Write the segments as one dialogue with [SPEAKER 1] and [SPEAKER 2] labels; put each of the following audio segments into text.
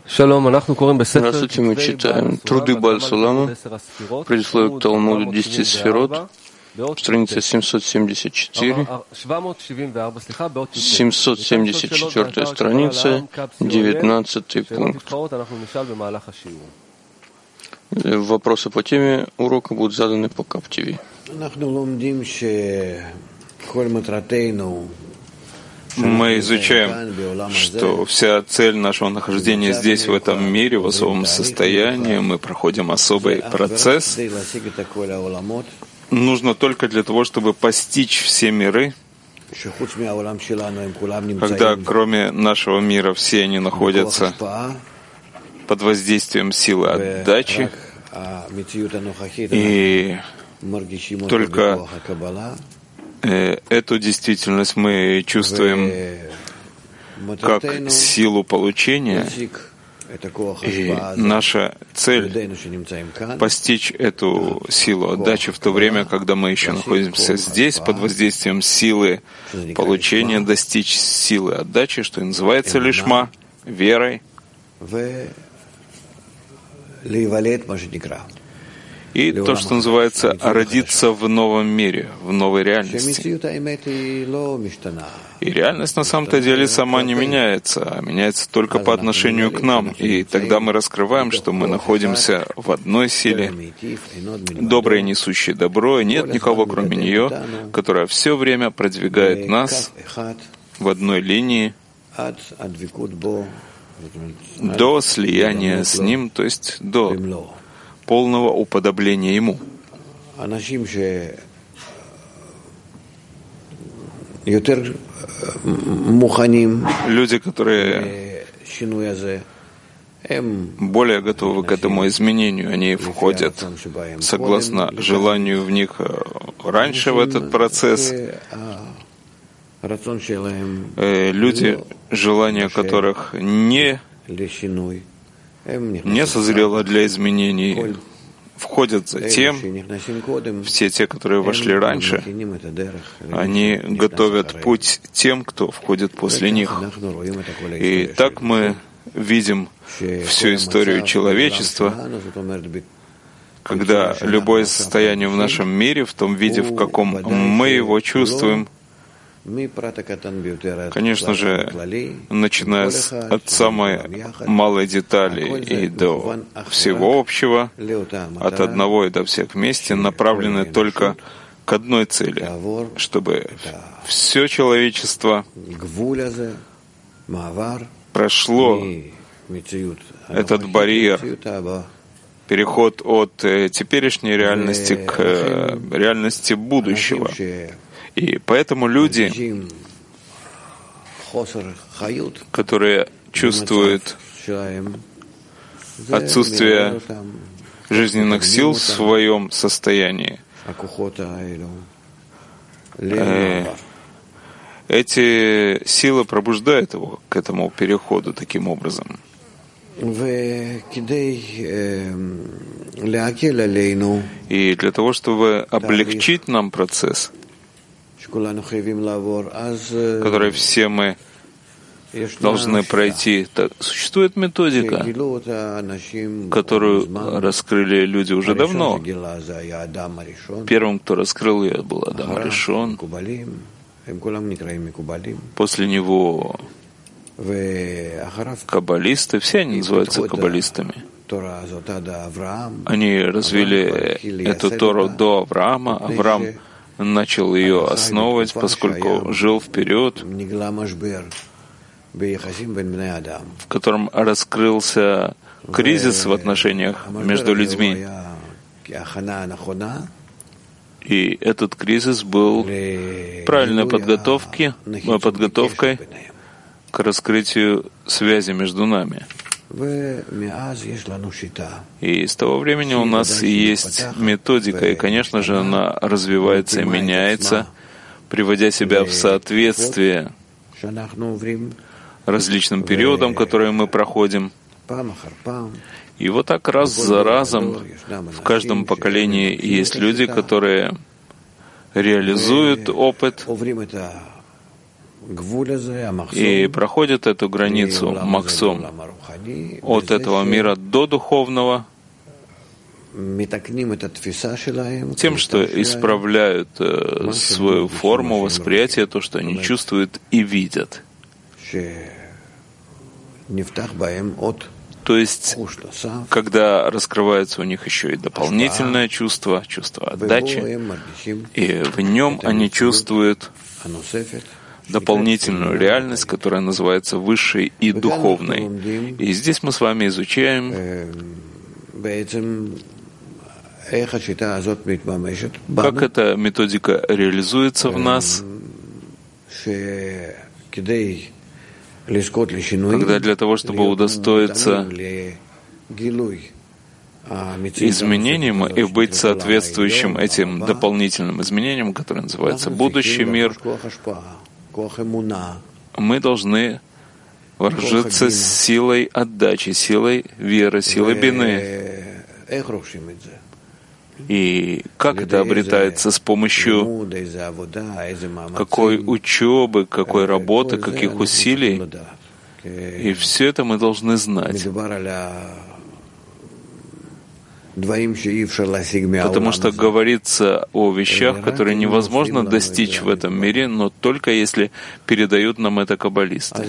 [SPEAKER 1] Здравствуйте, мы читаем Труды Бааль Сулама, предисловие к Талмуду 10 сферот, страница 774, 774 страница, 19 пункт. Вопросы по теме урока будут заданы по КАП-ТВ.
[SPEAKER 2] Мы изучаем, что вся цель нашего нахождения здесь, в этом мире, в особом состоянии, мы проходим особый процесс. Нужно только для того, чтобы постичь все миры, когда кроме нашего мира все они находятся под воздействием силы отдачи, и только эту действительность мы чувствуем как силу получения, и наша цель — постичь эту силу отдачи в то время, когда мы еще находимся здесь, под воздействием силы получения, достичь силы отдачи, что и называется лишма, верой, и то, что называется родиться в новом мире, в новой реальности. И реальность на самом-то деле сама не меняется, а меняется только по отношению к нам. И тогда мы раскрываем, что мы находимся в одной силе, доброе, несущее добро, и нет никого, кроме нее, которая все время продвигает нас в одной линии до слияния с Ним, то есть до полного уподобления Ему. Люди, которые более готовы к этому изменению, они входят согласно желанию в них раньше в этот процесс. Люди, желание которых не созрело для изменений, входят затем. Все те, которые вошли раньше, они готовят путь тем, кто входит после них. И так мы видим всю историю человечества, когда любое состояние в нашем мире, в том виде, в каком мы его чувствуем, конечно же, начиная от самой малой детали и до всего общего, от одного и до всех вместе, направлены только к одной цели, чтобы все человечество прошло этот барьер, переход от теперешней реальности к реальности будущего. И поэтому люди, которые чувствуют отсутствие жизненных сил в своем состоянии, эти силы пробуждают его к этому переходу таким образом. И для того, чтобы облегчить нам процесс, который все мы должны пройти, существует методика, которую раскрыли люди уже давно. Первым, кто раскрыл ее, был Адам Аришон. После него каббалисты, все они называются каббалистами. Они развили эту Тору до Авраама. Авраам начал ее основывать, поскольку жил вперед, в котором раскрылся кризис в отношениях между людьми. И этот кризис был правильной подготовкой к раскрытию связи между нами. И с того времени у нас есть методика, и, конечно же, она развивается и меняется, приводя себя в соответствие различным периодам, которые мы проходим. И вот так раз за разом в каждом поколении есть люди, которые реализуют опыт, и проходят эту границу махсом от этого мира до духовного, тем, что исправляют свою форму восприятия, то, что они чувствуют и видят. То есть, когда раскрывается у них еще и дополнительное чувство, чувство отдачи, и в нем они чувствуют дополнительную реальность, которая называется высшей и духовной. И здесь мы с вами изучаем, как эта методика реализуется в нас, когда для того, чтобы удостоиться изменениям и быть соответствующим этим дополнительным изменениям, которые называются будущий мир, мы должны вооружиться силой отдачи, силой веры, силой бины. И как это обретается? С помощью какой учебы, какой работы, каких усилий? И все это мы должны знать. Потому что говорится о вещах, которые невозможно достичь в этом мире, но только если передают нам это каббалисты.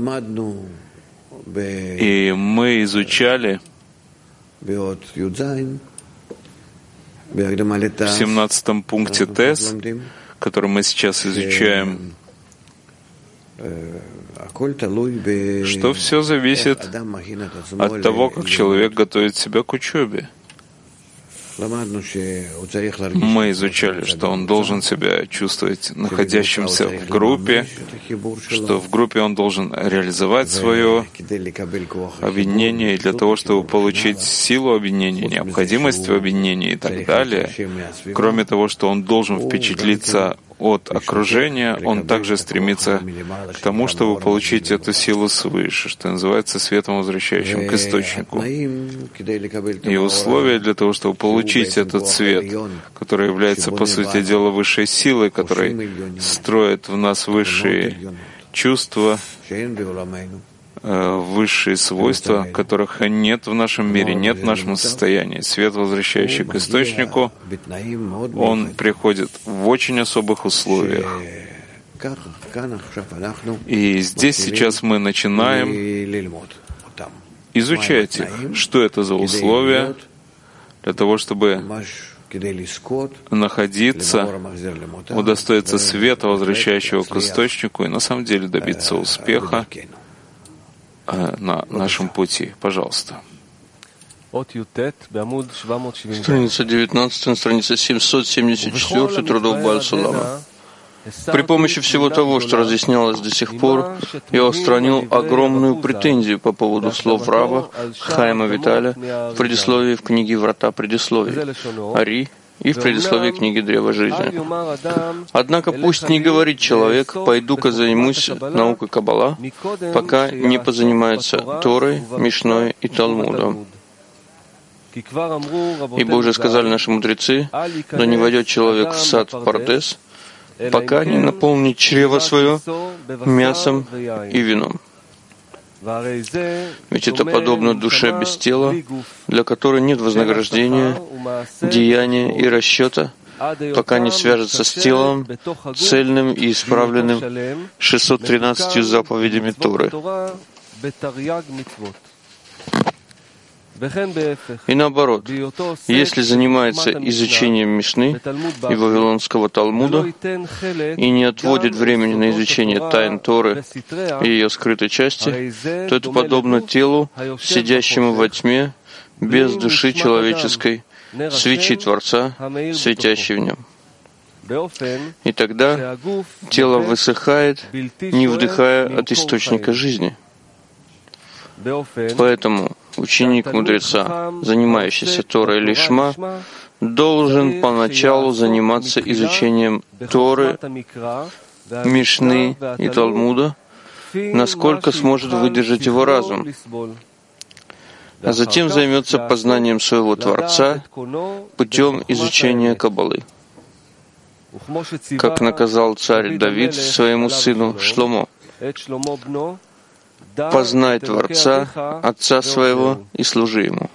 [SPEAKER 2] И мы изучали в 17 пункте ТЭС, который мы сейчас изучаем, что все зависит от того, как человек готовит себя к учебе. Мы изучали, что он должен себя чувствовать находящимся в группе, что в группе он должен реализовать свое объединение, и для того, чтобы получить силу объединения, необходимость в объединении и так далее. Кроме того, что он должен впечатлиться от окружения, он также стремится к тому, чтобы получить эту силу свыше, что называется светом, возвращающим к источнику. И условия для того, чтобы получить этот свет, который является, по сути дела, высшей силой, который строит в нас высшие чувства, высшие свойства, которых нет в нашем мире, нет в нашем состоянии. Свет, возвращающий к источнику, он приходит в очень особых условиях. И здесь сейчас мы начинаем изучать их. Что это за условия для того, чтобы находиться, удостоиться света, возвращающего к источнику, и на самом деле добиться успеха на нашем пути. Пожалуйста.
[SPEAKER 1] Страница 19, страница 774 трудов Бааль Сулама. При помощи всего того, что разъяснялось до сих пор, я устранил огромную претензию по поводу слов Рава Хаима Виталя в предисловии в книге «Врата предисловий» Ари и в предисловии книги «Древо жизни». Однако пусть не говорит человек: «Пойду-ка займусь наукой Каббала», пока не позанимается Торой, Мишной и Талмудом. Ибо уже сказали наши мудрецы: «Но не войдет человек в сад Пардес, пока не наполнит чрево свое мясом и вином». Ведь это подобно душе без тела, для которой нет вознаграждения, деяния и расчета, пока не свяжется с телом, цельным и исправленным 613 заповедями Торы. И наоборот, если занимается изучением Мишны и Вавилонского Талмуда и не отводит времени на изучение тайн Торы и ее скрытой части, то это подобно телу, сидящему во тьме, без души человеческой, свечи Творца, светящей в нем. И тогда тело высыхает, не вдыхая от источника жизни. Поэтому ученик мудреца, занимающийся Торой лишма, должен поначалу заниматься изучением Торы, Мишны и Талмуда, насколько сможет выдержать его разум, а затем займется познанием своего Творца путем изучения Каббалы. как наказал царь Давид своему сыну Шломо: «Познай Творца, Отца своего, и служи Ему».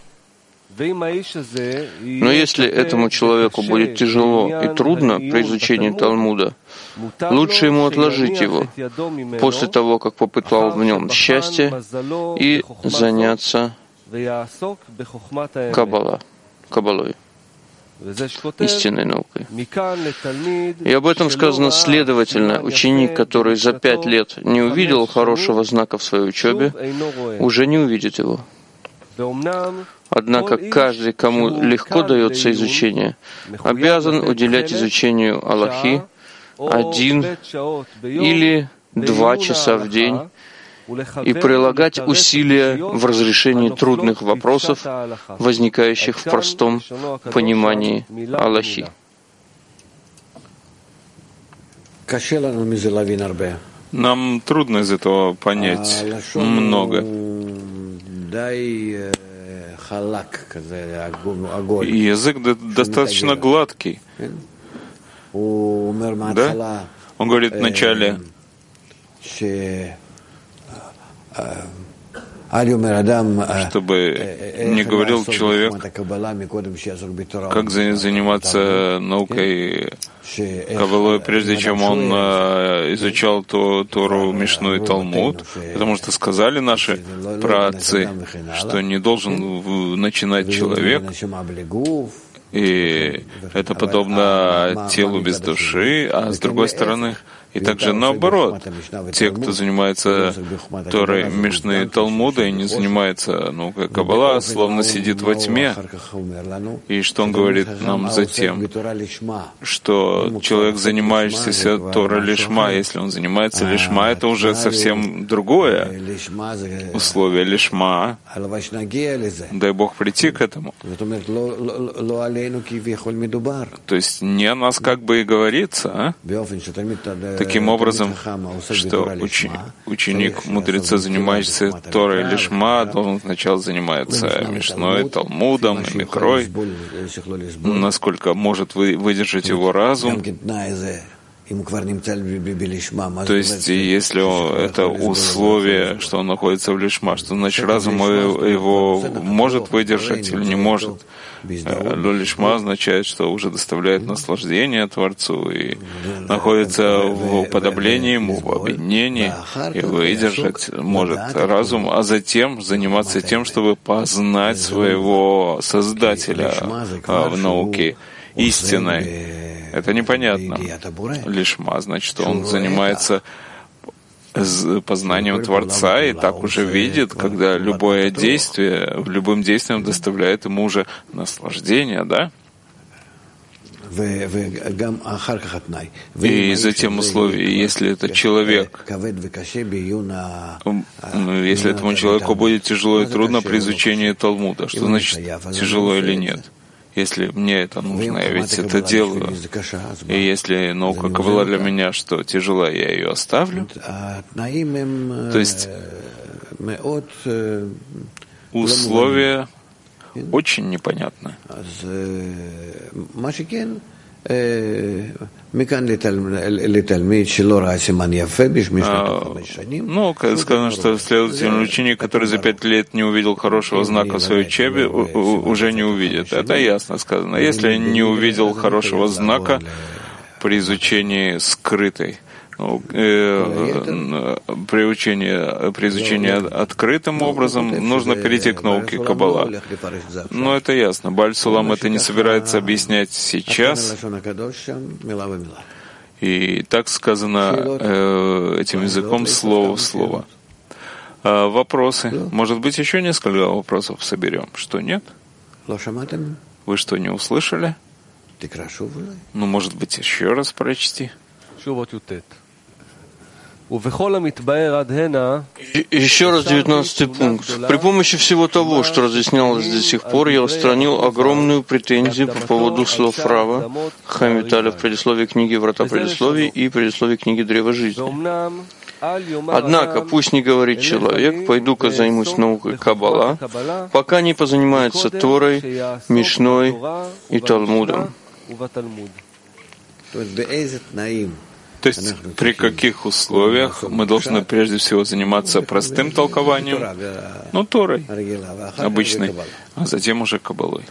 [SPEAKER 1] Но если этому человеку будет тяжело и трудно при изучении Талмуда, лучше ему отложить его после того, как попытал в нем счастье, и заняться каббалой, истинной наукой. И об этом сказано: следовательно, ученик, который за 5 лет не увидел хорошего знака в своей учебе, уже не увидит его. Однако каждый, кому легко дается изучение, обязан уделять изучению Аллахи 1 или 2 часа в день и прилагать усилия в разрешении трудных вопросов, возникающих в простом понимании Аллахи.
[SPEAKER 2] Нам трудно из этого понять много. Язык достаточно гладкий. Да? Он говорит вначале, чтобы не говорил человек, как заниматься наукой Каббалой, прежде чем он изучал Тору, Мишну и Талмуд, потому что сказали наши праотцы, что не должен начинать человек, и это подобно телу без души, а с другой стороны, и также наоборот, те, кто занимается Торой, Мишны и Талмуда и не занимается наукой Каббала, словно сидит во тьме. И что он говорит нам затем? Что человек, занимающийся Торой лишма, если он занимается лишма, это уже совсем другое условие лишма. Дай Бог прийти к этому. То есть не о нас как бы и говорится, таким образом, что ученик мудреца, занимающийся Торой лишма, должен сначала заниматься Мишной, Талмудом, Микрой, насколько может выдержать его разум. То есть, если это условие, что он находится в лишма, что значит разум его может выдержать или не может. Лишма означает, что уже доставляет наслаждение Творцу и находится в уподоблении ему, в объединении, и выдержать может разум, а затем заниматься тем, чтобы познать своего Создателя в науке истинной. Это непонятно. Лишма значит, что он занимается познанием Творца и так уже видит, когда любым действием доставляет ему уже наслаждение, да? И затем условие, если этот человек, если этому человеку будет тяжело и трудно при изучении Талмуда, что значит тяжело или нет? Если мне это нужно, я ведь это делаю. И если наука Каббала для меня, что тяжела, я ее оставлю. То есть условия очень непонятны. Ну, сказано, что следовательно, ученик, который за 5 лет не увидел хорошего знака в своей учебе, уже не увидит. Это ясно сказано. Если не увидел хорошего знака при изучении скрытой, при изучении открытым образом, нужно перейти к науке Каббала. Но это ясно. Бааль Сулам это не собирается объяснять сейчас. И так сказано этим языком слово в слово. Вопросы? Может быть, еще несколько вопросов соберем? Что, нет? Вы что, не услышали? Ну, может быть, еще раз прочти.
[SPEAKER 1] Еще раз 19-й пункт. При помощи всего того, что разъяснялось до сих пор, я устранил огромную претензию по поводу слов Рава Хаим Виталя в предисловии книги «Врата предисловий» и предисловии книги «Древо жизни». Однако, пусть не говорит человек: «Пойду-ка займусь наукой Каббала», пока не позанимается Торой, Мишной и Талмудом.
[SPEAKER 2] То есть при каких условиях мы должны прежде всего заниматься простым толкованием, ну, Торой обычной, а затем уже Каббалой.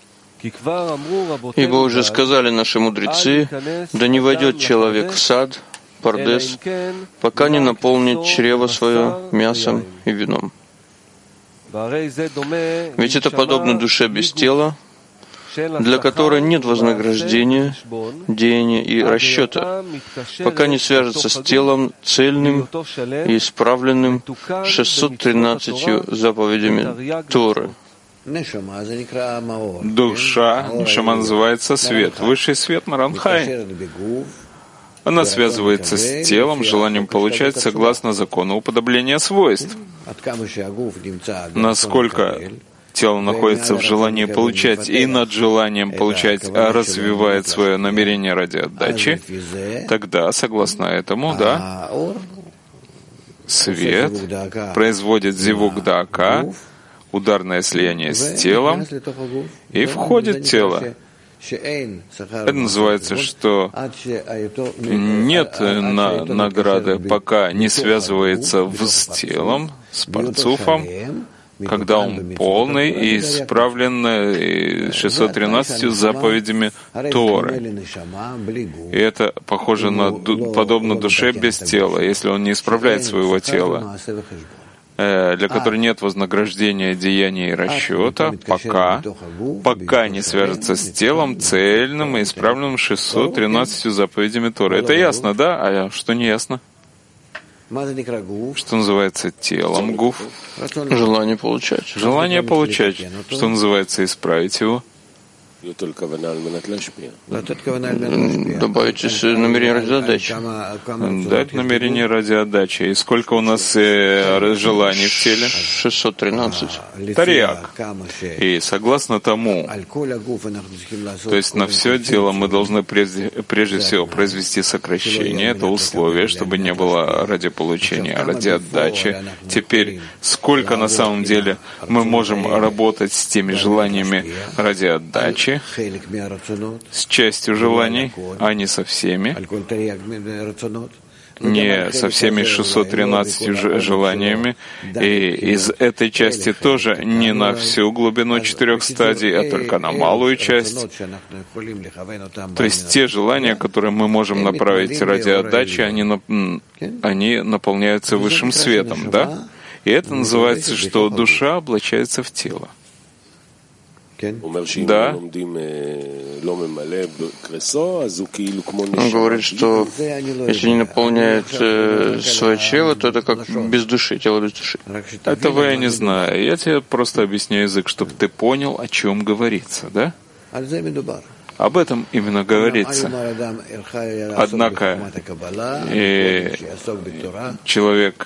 [SPEAKER 1] Ибо уже сказали наши мудрецы, да не войдет человек в сад, Пардес, пока не наполнит чрево свое мясом и вином. Ведь это подобно душе без тела, для которой нет вознаграждения, деяния и расчета, пока не свяжется с телом цельным и исправленным 613 заповедями Торы.
[SPEAKER 2] Душа, нешама называется свет, высший свет Маранхай. Она связывается с телом, желанием получать согласно закону уподобления свойств. Насколько тело находится в желании получать и над желанием получать развивает свое намерение ради отдачи, тогда, согласно этому, да, свет производит зивук даака, ударное слияние с телом, и входит в тело. Это называется, что нет награды, пока не связывается с телом, с парцуфом, когда он полный и исправлен 613 заповедями Торы. И это похоже подобно душе без тела, если он не исправляет своего тела, для которой нет вознаграждения деяния и расчета, пока не свяжется с телом цельным и исправленным 613 заповедями Торы. Это ясно, да? А что не ясно? Что называется телом гуф?
[SPEAKER 1] Желание получать.
[SPEAKER 2] Желание получать. Что называется исправить его?
[SPEAKER 1] Добавить намерение ради отдачи.
[SPEAKER 2] Дать намерение ради отдачи. И сколько у нас желаний в теле?
[SPEAKER 1] 613.
[SPEAKER 2] Тарьяк. И согласно тому, то есть на все тело мы должны прежде всего произвести сокращение. Это условие, чтобы не было ради получения, а ради отдачи. Теперь, сколько на самом деле мы можем работать с теми желаниями ради отдачи, с частью желаний, а не со всеми, не со всеми 613 желаниями, и из этой части тоже не на всю глубину 4 стадий, а только на малую часть. То есть те желания, которые мы можем направить ради отдачи, они наполняются высшим светом, да? И это называется, что душа облачается в тело. Да.
[SPEAKER 1] Он говорит, что если не наполняет свое чрево, то это как без души, тело без души.
[SPEAKER 2] Этого я не знаю. Я тебе просто объясню язык, чтобы ты понял, о чем говорится, да? Об этом именно говорится. Однако человек,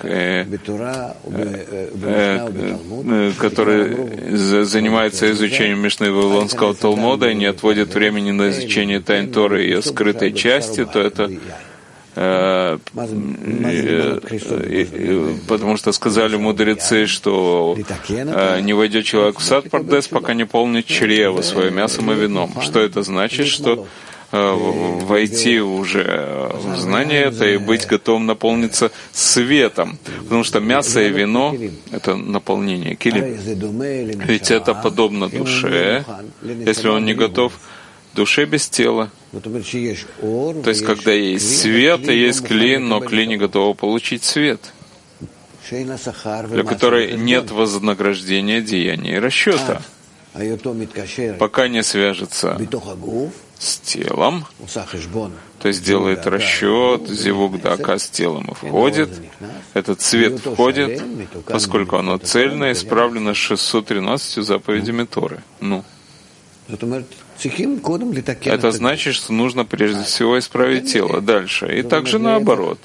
[SPEAKER 2] который занимается изучением Мишны Вавилонского Талмуда и не отводит времени на изучение тайн Торы и ее скрытой части, то это потому что сказали мудрецы, что не войдет человек в сад Пардес, пока не полнит чрево свое мясом и вином. Что это значит? Что войти уже в знание это и быть готовым наполниться светом. Потому что мясо и вино — это наполнение килим. Ведь это подобно душе, если он не готов, душе без тела. То есть, когда есть свет и есть кли, но кли не готова получить свет, для которой нет вознаграждения деяния и расчета, пока не свяжется с телом, то есть делает расчет, зивук дака с телом и входит, этот свет входит, поскольку оно цельно, исправлено 613 заповедями Торы. Это значит, что нужно прежде всего исправить тело. Дальше. И также наоборот.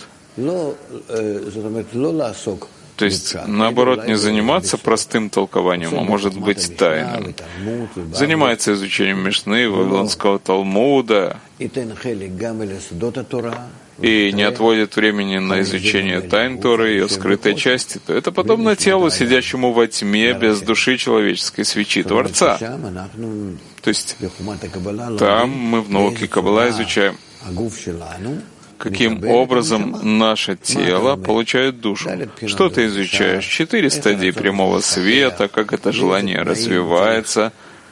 [SPEAKER 2] То есть, наоборот, не заниматься простым толкованием, а может быть тайным. Занимается изучением Мишны, Вавилонского Талмуда, и не отводит времени на изучение тайн Торы и ее скрытой части, то это подобно телу, сидящему во тьме без души человеческой свечи Творца. То есть там мы в науке Каббала изучаем каким образом наше тело получает душу. Что ты изучаешь? 4 стадии прямого света, как это желание развивается,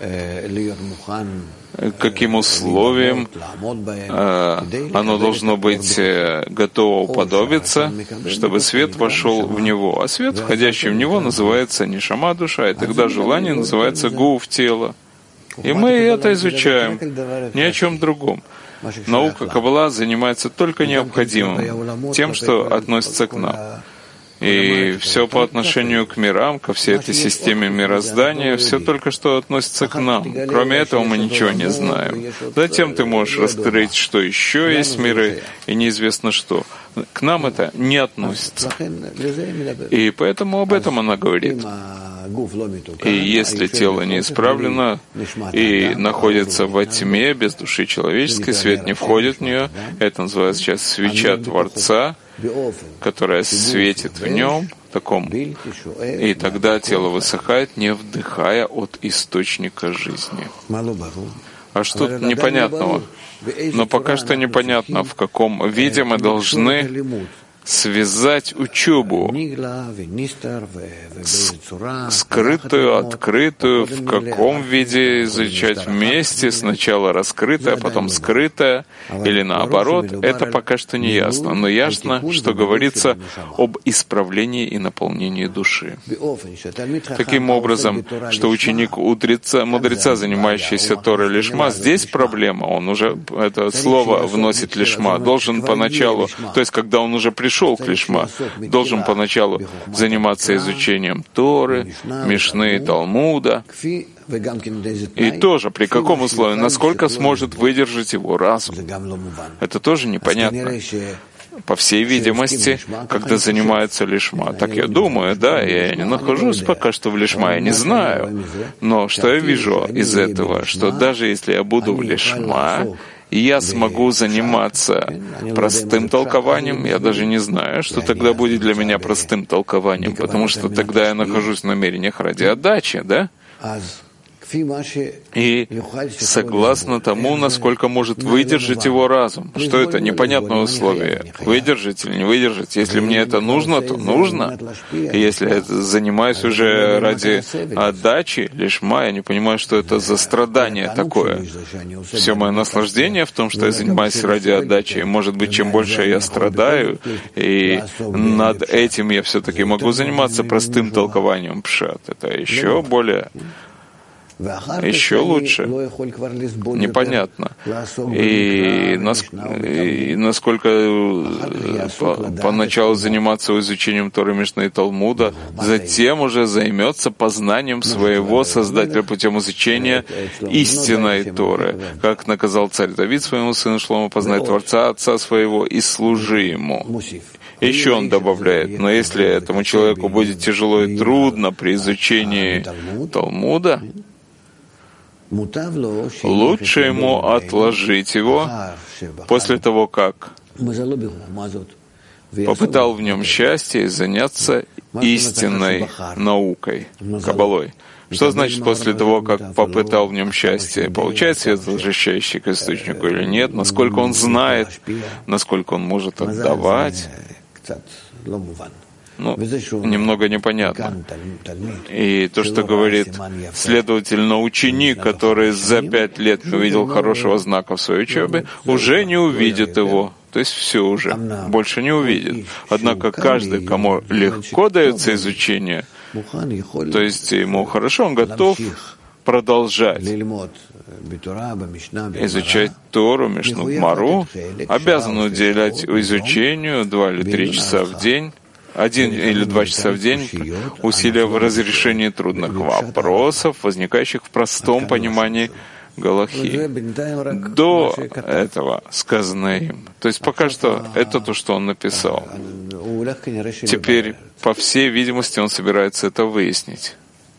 [SPEAKER 2] каким условиям оно должно быть готово уподобиться, чтобы свет вошел в него. А свет, входящий в него, называется нишама душа, и тогда желание называется гуф тело. И мы это изучаем, ни о чем другом. Наука Каббала занимается только необходимым, тем, что относится к нам. И все по отношению к мирам, ко всей этой системе мироздания, все только что относится к нам. Кроме этого мы ничего не знаем. Затем ты можешь раскрыть, что еще есть миры, и неизвестно что. К нам это не относится. И поэтому об этом она говорит. И если тело не исправлено и находится во тьме, без души человеческой, свет не входит в нее, это называется сейчас свеча Творца, которая светит в нем, таком, и тогда тело высыхает, не вдыхая от источника жизни. А что тут непонятного? Но пока что непонятно, в каком виде мы должны связать учебу, скрытую, открытую, в каком виде изучать вместе, сначала раскрытое, потом скрытое, или наоборот, это пока что не ясно. Но ясно, что говорится об исправлении и наполнении души. Каким образом, что ученик мудреца, занимающийся Торой лишма, здесь проблема, он уже это слово вносит лишма, должен поначалу, то есть когда он уже пришел к лишма, должен поначалу заниматься изучением Торы, Мишны, Талмуда. И тоже при каком условии, насколько сможет выдержать его разум. Это тоже непонятно. По всей видимости, когда занимается лишма. Так я думаю, да, я не нахожусь пока что в лишма, я не знаю. Но что я вижу из этого, что даже если я буду в лишма, и я смогу заниматься простым толкованием, я даже не знаю, что тогда будет для меня простым толкованием, потому что тогда я нахожусь в намерениях ради отдачи, да? И согласно тому, насколько может выдержать его разум. Что это? Непонятное условие. Выдержать или не выдержать? Если мне это нужно, то нужно. И если я занимаюсь уже ради отдачи, лишма, я не понимаю, что это за страдание такое. Все мое наслаждение в том, что я занимаюсь ради отдачи. И, может быть, чем больше я страдаю, и над этим я все-таки могу заниматься простым толкованием пшат. Это еще более... Еще лучше. Непонятно. И насколько поначалу заниматься изучением Торы, Мишны и Талмуда, затем уже займется познанием своего Создателя путем изучения истинной Торы. Как наказал царь Давид своему сыну Шлому: познай Творца, отца своего, и служи ему. Еще он добавляет: но если этому человеку будет тяжело и трудно при изучении Талмуда, лучше ему отложить его после того, как попытал в нем счастье и заняться истинной наукой, каббалой. Что значит после того, как попытал в нем счастье? Получает свет, возвращающий к источнику или нет? Насколько он знает, насколько он может отдавать? Немного непонятно. И то, что говорит, следовательно, ученик, который за 5 лет не увидел хорошего знака в своей учебе, уже не увидит его. То есть все уже, больше не увидит. Однако каждый, кому легко дается изучение, то есть ему хорошо, он готов продолжать изучать Тору, Мишну, Гмару, обязан уделять изучению 2 или 3 часа в день, 1 или 2 часа в день, усилия в разрешении трудных вопросов, возникающих в простом понимании Галахи. До этого сказано им. То есть пока что это то, что он написал. Теперь, по всей видимости, он собирается это выяснить.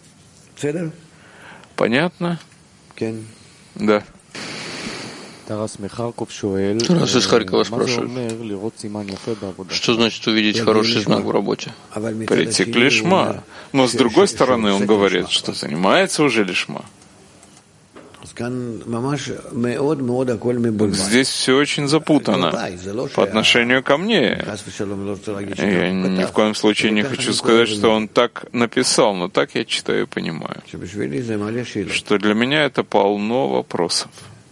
[SPEAKER 2] Понятно? Да.
[SPEAKER 1] Тарас из Харькова спрашивает, что значит увидеть хороший знак в работе?
[SPEAKER 2] Прийти к лишма. Но с другой стороны, он говорит, что занимается уже лишма. Здесь все очень запутано по отношению ко мне. Я ни в коем случае не хочу сказать, что он так написал, но так я читаю и понимаю, что для меня это полно вопросов.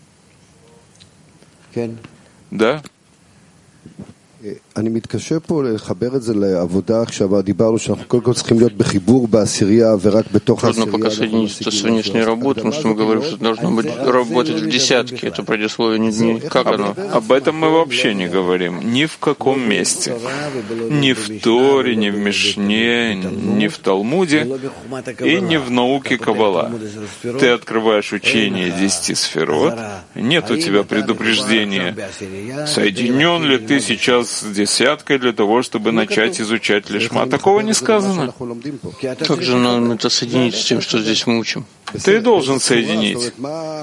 [SPEAKER 2] Да?
[SPEAKER 3] אני מתקשה פה לחבר את זה לעבודה. עכשיו דיברנו שאנחנו קודם כל צריכים להיות בחיבור בעשירייה ורק בתוך העשירייה.
[SPEAKER 1] Трудно пока соединить это с внешней работой, потому что мы говорим, что должно быть работать в десятке. Это предисловие не как оно.
[SPEAKER 2] Об этом мы вообще не говорим. Ни в каком месте. Ни в Торе, ни в Мишне, ни в Талмуде и ни в науке Каббала. Ты открываешь учение 10 сферот, нет у тебя предупреждения, соединен ли ты сейчас с десяткой для того, чтобы начать изучать лишма. Такого не сказано.
[SPEAKER 1] Как же нам это соединить с тем, что здесь мы учим?
[SPEAKER 2] Ты должен соединить.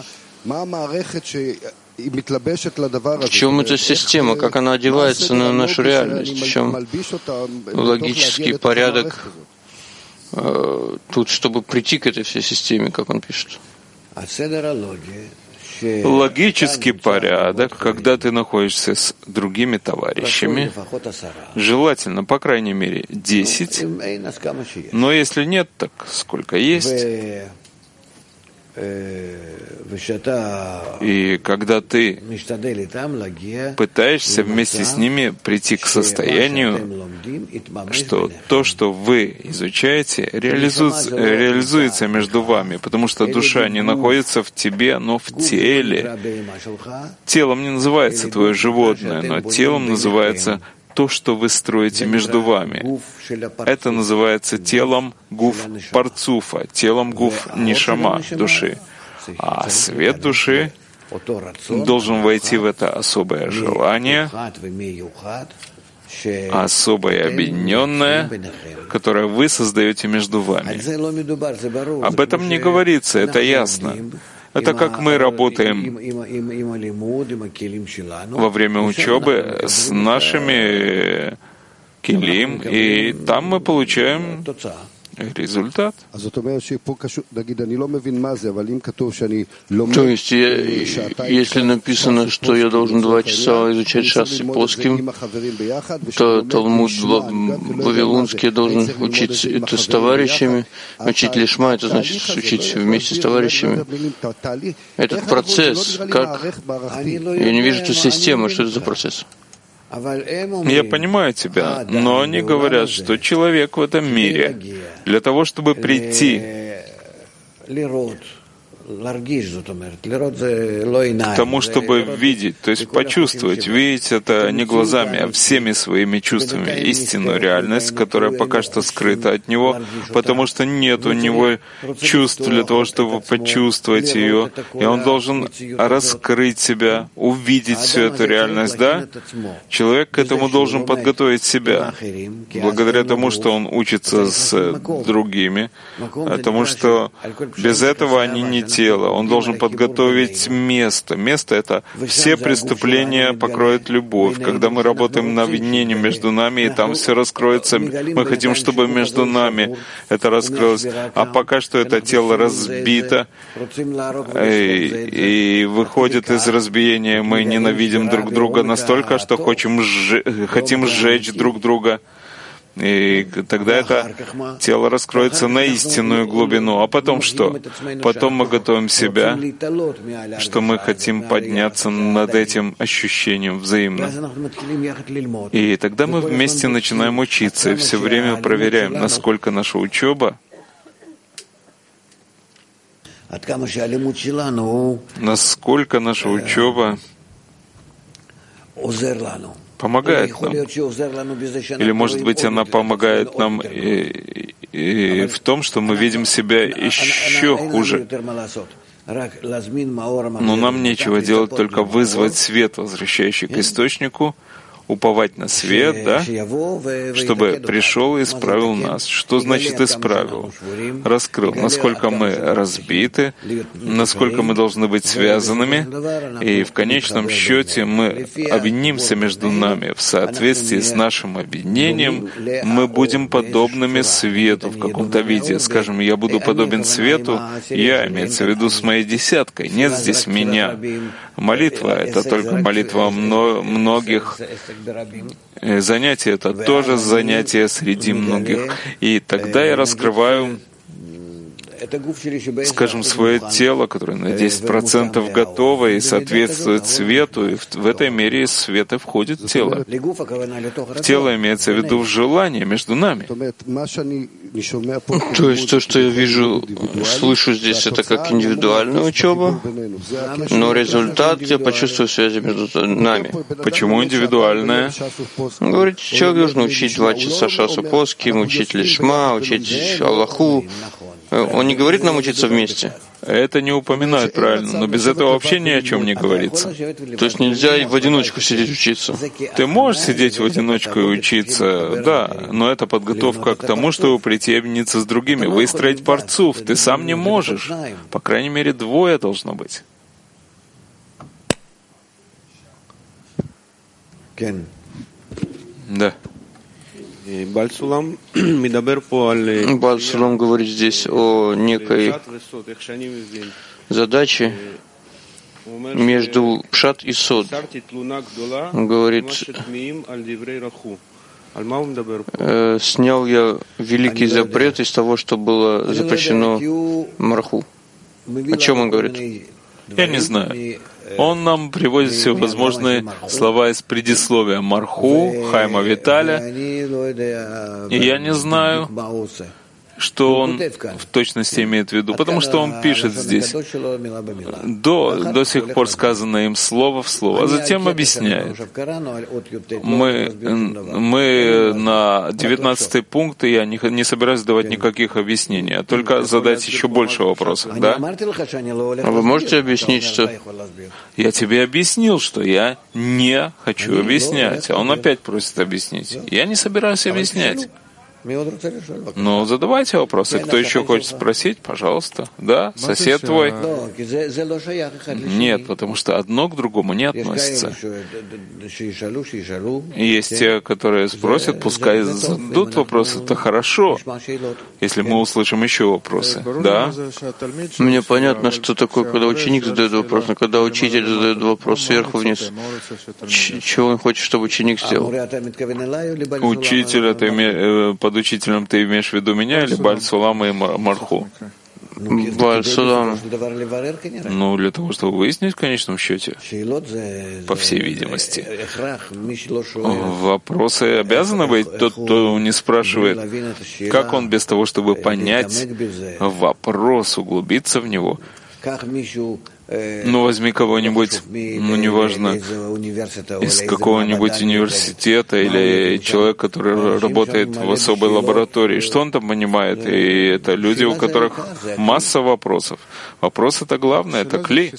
[SPEAKER 1] В чем эта система, как она одевается на нашу реальность, в чем логический порядок тут, чтобы прийти к этой всей системе, как он пишет?
[SPEAKER 2] Логический порядок, когда ты находишься с другими товарищами, желательно, по крайней мере, 10, но если нет, так сколько есть. И когда ты пытаешься вместе с ними прийти к состоянию, что то, что вы изучаете, реализуется между вами, потому что душа не находится в тебе, но в теле. Телом не называется твое животное, но телом называется то, что вы строите между вами. Это называется телом гуф парцуфа, телом гуф нишама, души. А свет души должен войти в это особое желание, особое объединенное, которое вы создаете между вами. Об этом не говорится, это ясно. Это как мы работаем во время учебы с нашими келим, и там мы получаем результат.
[SPEAKER 1] То есть, если написано, что я должен 2 часа изучать шас и поским, то Талмуд Вавилонский должен учиться это с товарищами. Учить лишма — это значит учить вместе с товарищами. Этот процесс, как? Я не вижу эту систему, что это за процесс.
[SPEAKER 2] Я понимаю тебя, но они говорят, что человек в этом мире для того, чтобы прийти к тому, чтобы видеть, то есть почувствовать, видеть это не глазами, а всеми своими чувствами, истинную реальность, которая пока что скрыта от него, потому что нет у него чувств для того, чтобы почувствовать ее, и он должен раскрыть себя, увидеть всю эту реальность, да? Человек к этому должен подготовить себя, благодаря тому, что он учится с другими, потому что без этого они не тело. Он должен подготовить место. Место — это все преступления покроет любовь. Когда мы работаем на объединении между нами, и там все раскроется, мы хотим, чтобы между нами это раскрылось. А пока что это тело разбито и выходит из разбиения. Мы ненавидим друг друга настолько, что хотим сжечь друг друга. И тогда это тело раскроется на истинную глубину. А потом что? Потом мы готовим себя, что мы хотим подняться над этим ощущением взаимно. И тогда мы вместе начинаем учиться и все время проверяем, насколько наша учеба, помогает нам. Или, может быть, она помогает нам и в том, что мы видим себя еще хуже. Но нам нечего делать, только вызвать свет, возвращающий к источнику, уповать на свет, да, чтобы пришел и исправил нас. Что значит исправил? Раскрыл, насколько мы разбиты, насколько мы должны быть связанными, и в конечном счете мы объединимся между нами. В соответствии с нашим объединением мы будем подобными свету в каком-то виде. Скажем, я буду подобен свету, я, имеется в виду с моей десяткой, нет здесь меня. Молитва — это только молитва многих. Занятие — это тоже занятие среди многих. И тогда я раскрываю, скажем, свое тело, которое на 10% готово и соответствует свету, и в этой мере из света входит тело. В тело имеется в виду желание между нами.
[SPEAKER 1] То есть то, что я вижу, слышу здесь, это как индивидуальная учеба, но результат я почувствую связи между нами.
[SPEAKER 2] Почему индивидуальная?
[SPEAKER 1] Говорит, человек должен учить 2 часа шасу поским, учить лишма, учить Аллаху. Он не говорит нам учиться вместе.
[SPEAKER 2] Это не упоминают правильно, но без этого вообще ни о чем не говорится.
[SPEAKER 1] То есть нельзя в одиночку сидеть учиться.
[SPEAKER 2] Ты можешь сидеть в одиночку и учиться, да, но это подготовка к тому, чтобы прийти и объединиться с другими, выстроить парцуф. Ты сам не можешь. По крайней мере, 2 должно быть. Да.
[SPEAKER 1] Бааль Сулам говорит здесь о некой задаче между пшат и сод. Он говорит, снял я великий запрет из того, что было запрещено марху. О чем он говорит?
[SPEAKER 2] Я не знаю. Он нам приводит всевозможные слова из предисловия Марху, Хайма Виталя, и я не знаю, что он в точности имеет в виду, потому что он пишет здесь до сих пор сказанное им слово в слово, а затем объясняет. Мы на 19-й пункт, и я не собираюсь давать никаких объяснений, а только задать еще больше вопросов. Да?
[SPEAKER 1] А вы можете объяснить, что...
[SPEAKER 2] Я тебе объяснил, что я не хочу объяснять, а он опять просит объяснить. Я не собираюсь объяснять. Ну, задавайте вопросы. Кто еще хочет спросить, пожалуйста. Да, сосед твой. Нет, потому что одно к другому не относится. Есть те, которые спросят, пускай зададут вопросы, это хорошо, если мы услышим еще вопросы. Да?
[SPEAKER 1] Мне понятно, что такое, когда ученик задает вопрос, но когда учитель задает вопрос сверху вниз. Чего он хочет, чтобы ученик сделал?
[SPEAKER 2] Учитель, это под учителем ты имеешь в виду меня или Бааль Сулама и Марху?
[SPEAKER 1] Бааль Сулама.
[SPEAKER 2] Ну, для того, чтобы выяснить в конечном счете, по всей видимости. Вопросы обязаны быть. Тот, кто не спрашивает, как он без того, чтобы понять вопрос, углубиться в него. Ну, возьми кого-нибудь, ну, неважно, из какого-нибудь университета или человек, который работает в особой лаборатории. Что он там понимает? И это люди, у которых масса вопросов. Вопрос — это главное, это кли.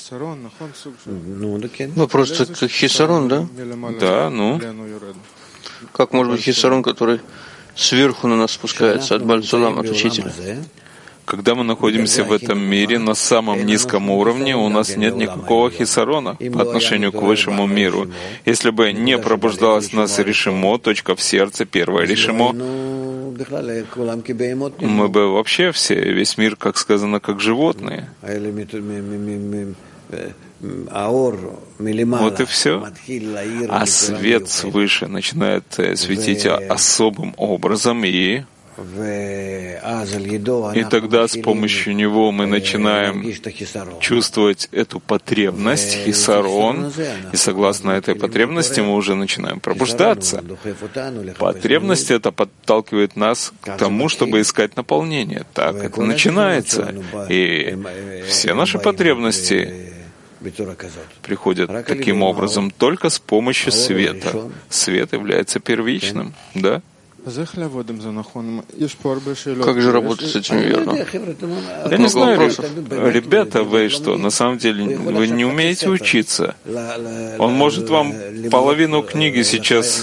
[SPEAKER 1] Вопрос — это как хисарон, да?
[SPEAKER 2] Да, ну.
[SPEAKER 1] Как может быть хисарон, который сверху на нас спускается от Бааль Сулама, от учителя?
[SPEAKER 2] Когда мы находимся в этом мире на самом низком уровне, у нас нет никакого хисарона по отношению к высшему миру. Если бы не пробуждалось в нас решимо, точка в сердце, первое решимо, мы бы вообще весь мир, как сказано, как животные. Вот и все. А свет свыше начинает светить особым образом, и тогда с помощью него мы начинаем чувствовать эту потребность, хисарон, и согласно этой потребности мы уже начинаем пробуждаться. Потребность эта подталкивает нас к тому, чтобы искать наполнение. Так это начинается. И все наши потребности приходят таким образом только с помощью света. Свет является первичным, да?
[SPEAKER 1] Как же работать с этим верно?
[SPEAKER 2] Я не знаю, ребята, вы что, на самом деле вы не умеете учиться. Он может вам половину книги сейчас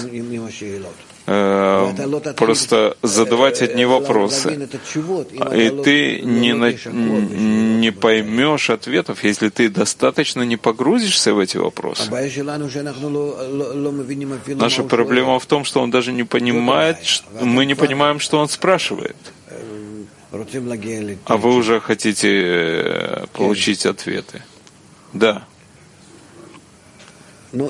[SPEAKER 2] просто задавать одни вопросы. И ты не поймешь ответов, если ты достаточно не погрузишься в эти вопросы. Наша проблема в том, что он даже не понимает, мы не понимаем, что он спрашивает. А вы уже хотите получить ответы. Да. Но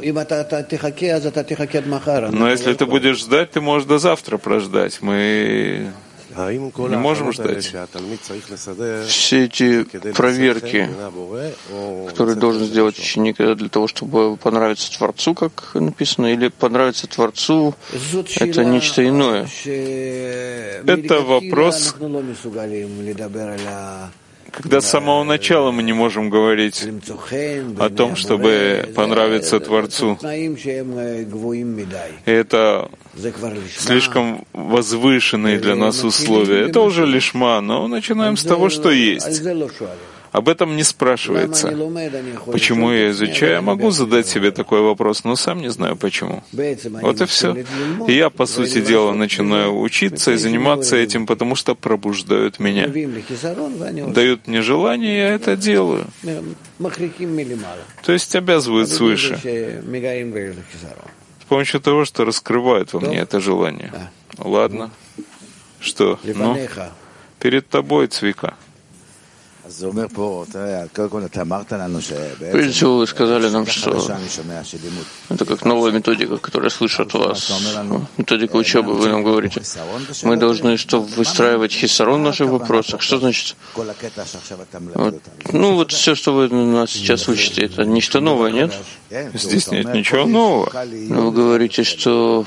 [SPEAKER 2] если ты будешь ждать, ты можешь до завтра прождать. Мы не можем ждать.
[SPEAKER 1] Все эти проверки, которые должен сделать ученик для того, чтобы понравиться Творцу, как написано, или понравиться Творцу, это нечто иное.
[SPEAKER 2] Это вопрос, когда с самого начала мы не можем говорить о том, чтобы понравиться Творцу. И это слишком возвышенные для нас условия. Это уже лишма, но начинаем с того, что есть. Об этом не спрашивается. Почему я изучаю? Я могу задать себе такой вопрос, но сам не знаю почему. Вот и все. И я, по сути дела, начинаю учиться и заниматься этим, потому что пробуждают меня. Дают мне желание, я это делаю. То есть обязывают свыше. С помощью того, что раскрывают во мне это желание. Ладно. Что? Ну, перед тобой, Цвика.
[SPEAKER 1] Прежде всего, вы сказали нам, что это как новая методика, которую я слышу от вас. Методика учебы, вы нам говорите. Мы должны что, выстраивать хисарон в наших вопросах. Что значит? Вот все, что вы нас сейчас учите, это нечто новое, нет?
[SPEAKER 2] Здесь нет ничего нового.
[SPEAKER 1] Но вы говорите, что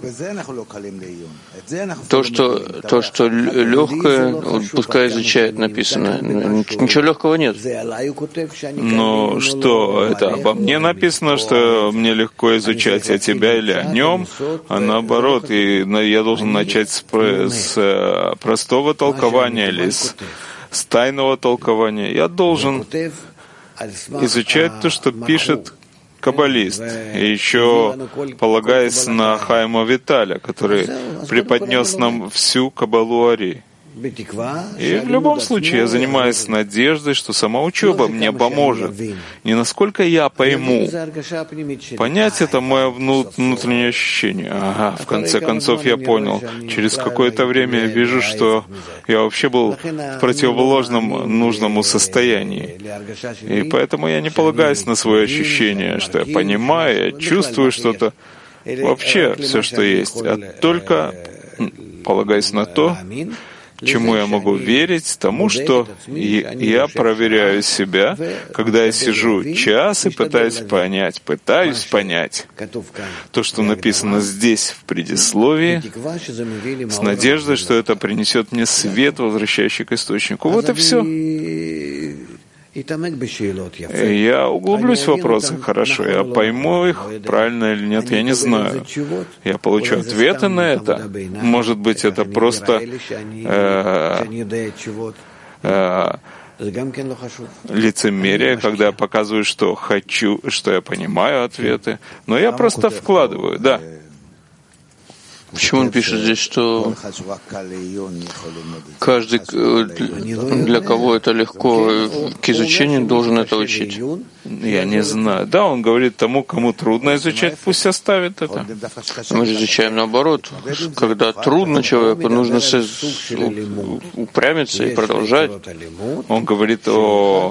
[SPEAKER 1] то, что легкое, пускай изучает, написано. Ничего легкого нет.
[SPEAKER 2] Но что, это обо мне написано, что мне легко изучать, о тебя или о нем, а наоборот, и я должен начать с простого толкования или с тайного толкования. Я должен изучать то, что пишет каббалист, и еще полагаясь на Хаима Виталя, который преподнес нам всю Каббалу Ари. И в любом случае я занимаюсь с надеждой, что сама учеба мне поможет. Не насколько я пойму. Понять это мое внутреннее ощущение. Ага, в конце концов я понял. Через какое-то время я вижу, что я вообще был в противоположном нужному состоянии. И поэтому я не полагаюсь на свое ощущение, что я понимаю, я чувствую что-то. Вообще все, что есть. А только полагаюсь на то, чему я могу верить, тому, что я проверяю себя, когда я сижу час и пытаюсь понять то, что написано здесь в предисловии, с надеждой, что это принесет мне свет, возвращающий к источнику. Вот и все. Я углублюсь в вопросы, хорошо, я пойму их, правильно или нет, я не знаю. Я получу ответы на это. Может быть, это просто лицемерие, когда я показываю, что хочу, что я понимаю ответы, но я просто вкладываю, да.
[SPEAKER 1] Почему он пишет здесь, что каждый, для кого это легко к изучению, должен это учить?
[SPEAKER 2] Я не знаю. Да, он говорит тому, кому трудно изучать, пусть оставит это.
[SPEAKER 1] Мы же изучаем наоборот. Когда трудно человеку, нужно упрямиться и продолжать.
[SPEAKER 2] Он говорит о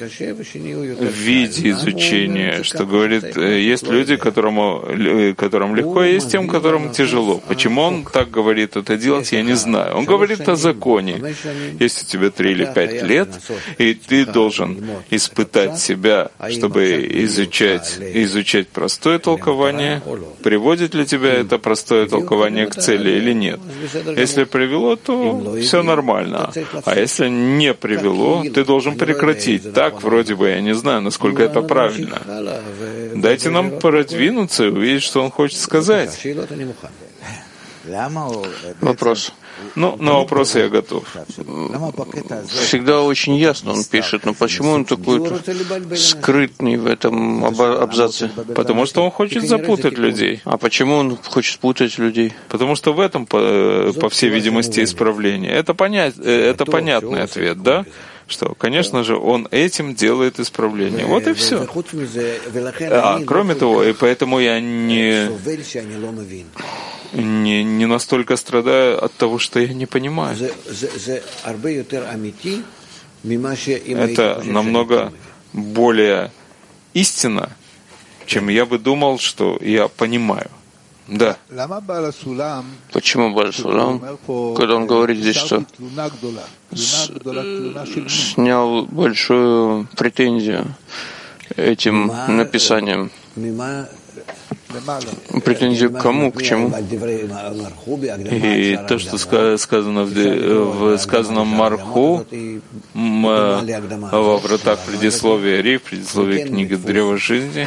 [SPEAKER 2] виде изучения, что говорит, есть люди, которым легко, и есть тем, которым тяжело. Почему он так говорит это делать, я не знаю. Он говорит о законе. Если тебе 3 или 5 лет, и ты должен испытать себя, чтобы изучать простое толкование, приводит ли тебя это простое толкование к цели или нет. Если привело, то все нормально. А если не привело, ты должен прекратить. Так, вроде бы, я не знаю, насколько это правильно. Дайте нам продвинуться и увидеть, что он хочет сказать.
[SPEAKER 1] Вопрос.
[SPEAKER 2] Ну, на вопросы я готов.
[SPEAKER 1] Всегда очень ясно он пишет, но почему он такой скрытный в этом абзаце?
[SPEAKER 2] Потому что он хочет запутать людей.
[SPEAKER 1] А почему он хочет путать людей?
[SPEAKER 2] Потому что в этом, по всей видимости, исправление. Это понятный ответ, да? Что, конечно же, он этим делает исправление. Вот и все. А кроме того, и поэтому я не настолько страдаю от того, что я не понимаю. Это намного более истинно, чем я бы думал, что я понимаю. Да.
[SPEAKER 1] Почему Бааль Сулам, когда он говорит здесь, что снял большую претензию этим написанием? Претензию к кому, к чему?
[SPEAKER 2] И то, что сказано в сказанном Марху, во вратах предисловия Ри, в предисловии книги «Древо жизни»,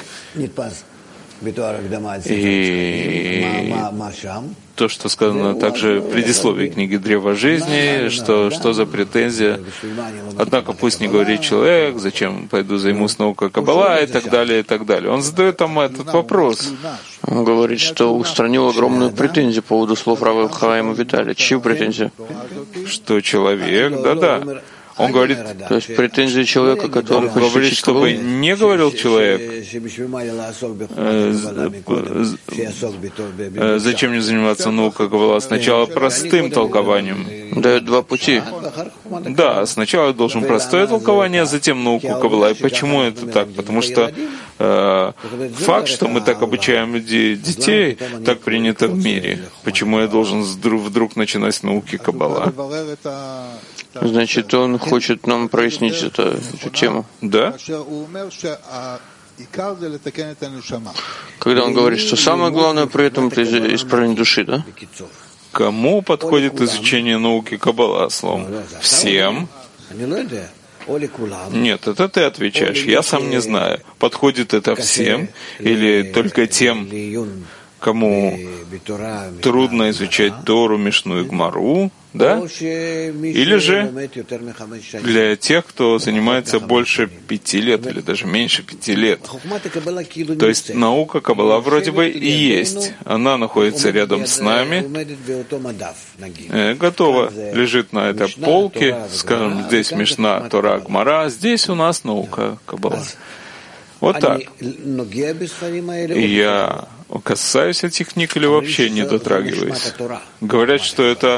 [SPEAKER 2] и то, что сказано также в предисловии книги «Древо жизни», что за претензия. Однако пусть не говорит человек, зачем пойду займусь наукой Каббала и так далее, и так далее. Он задает там этот вопрос.
[SPEAKER 1] Он говорит, что устранил огромную претензию по поводу слов Рава Хаима Виталия. Чью претензию?
[SPEAKER 2] Что человек, да-да. Он говорит,
[SPEAKER 1] то есть претензии человека, который
[SPEAKER 2] говорит, чтобы не говорил человек, зачем мне заниматься наукой Каббала? Сначала простым толкованием.
[SPEAKER 1] Дает два пути.
[SPEAKER 2] Да, сначала я должен простое толкование, а затем науку Каббала. И почему это так? Потому что факт, что мы так обучаем детей, так принято в мире. Почему я должен вдруг начинать с науки Каббала?
[SPEAKER 1] Значит, он хочет нам прояснить эту тему.
[SPEAKER 2] Да?
[SPEAKER 1] Когда он говорит, что самое главное при этом это исправление души, да?
[SPEAKER 2] Кому подходит изучение науки Каббала, словом? Всем? Нет, это ты отвечаешь. Я сам не знаю. Подходит это всем или только тем, кому трудно изучать Тору, Мишну и Гмару, да? Или же для тех, кто занимается больше 5 лет или даже меньше 5 лет. То есть наука Каббала вроде бы и есть. Она находится рядом с нами, готова, лежит на этой полке, скажем, здесь Мишна, Тора, Гмара, здесь у нас наука Каббала. Вот так. И я касаюсь этих книг или вообще не дотрагиваюсь. Говорят, что это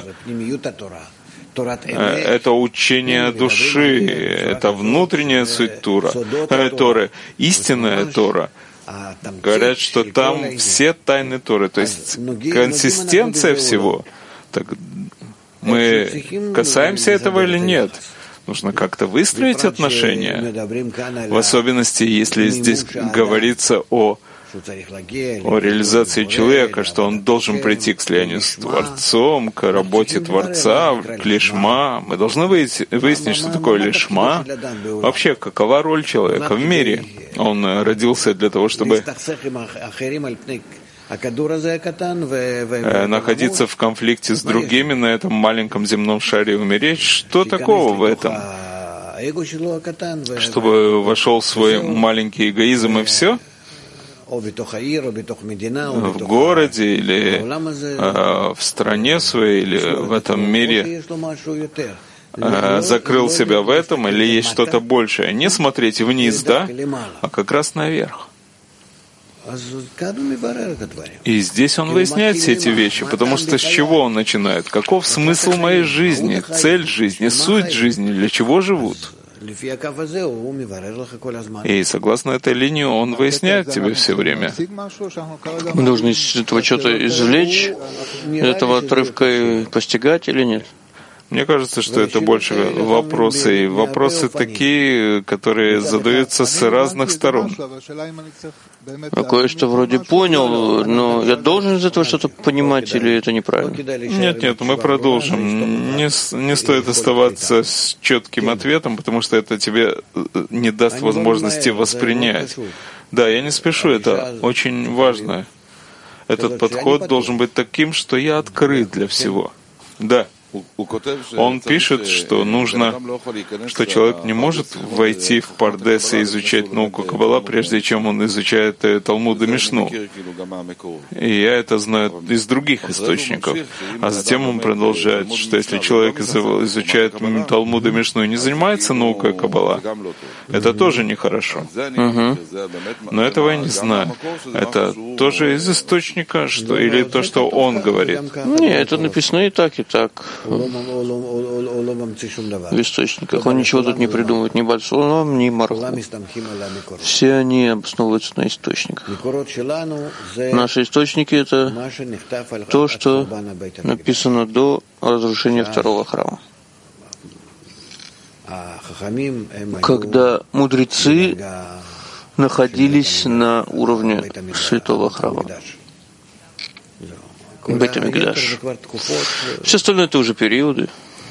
[SPEAKER 2] учение души, это внутренняя суть Торы, истинная Тора. Говорят, что там все тайны Торы, то есть консистенция всего. Так мы касаемся этого или нет? Нужно как-то выстроить отношения, в особенности, если здесь говорится о реализации человека, что он должен прийти к слиянию с Творцом, к работе Творца, к лишма. Мы должны выяснить, что такое лишма. Вообще, какова роль человека в мире? Он родился для того, чтобы находиться в конфликте с другими на этом маленьком земном шаре и умереть. Что такого в этом? Чтобы вошел свой маленький эгоизм и все? В городе или в стране своей, или в этом мире закрыл себя в этом, или есть что-то большее. Не смотреть вниз, да, а как раз наверх. И здесь он выясняет все эти вещи, потому что с чего он начинает? Каков смысл моей жизни, цель жизни, суть жизни, для чего живут? И согласно этой линии он выясняет тебе все время.
[SPEAKER 1] Мы должны из этого что-то извлечь, из этого отрывка и постигать или нет?
[SPEAKER 2] Мне кажется, что это больше вопросы. И вопросы такие, которые задаются с разных сторон.
[SPEAKER 1] Я кое-что вроде понял, но я должен из этого что-то понимать или это неправильно?
[SPEAKER 2] Нет, мы продолжим. Не стоит оставаться с четким ответом, потому что это тебе не даст возможности воспринять. Да, я не спешу, это очень важно. Этот подход должен быть таким, что я открыт для всего. Да. Он пишет, что что человек не может войти в Пардес и изучать науку Каббала, прежде чем он изучает Талмуд и Мишну. И я это знаю из других источников. А затем он продолжает, что если человек изучает Талмуд и Мишну и не занимается наукой Каббала, это тоже нехорошо. Но этого я не знаю. Это тоже из источника, или то, что он говорит?
[SPEAKER 1] Нет, это написано и так, и так. В источниках. Он ничего тут не придумывает, ни Бальсулам, ни Марху. Все они обосновываются на источниках. Наши источники — это то, что написано до разрушения второго храма. Когда мудрецы находились на уровне святого храма. Бейт-Микдаш. Все остальное — это уже периоды.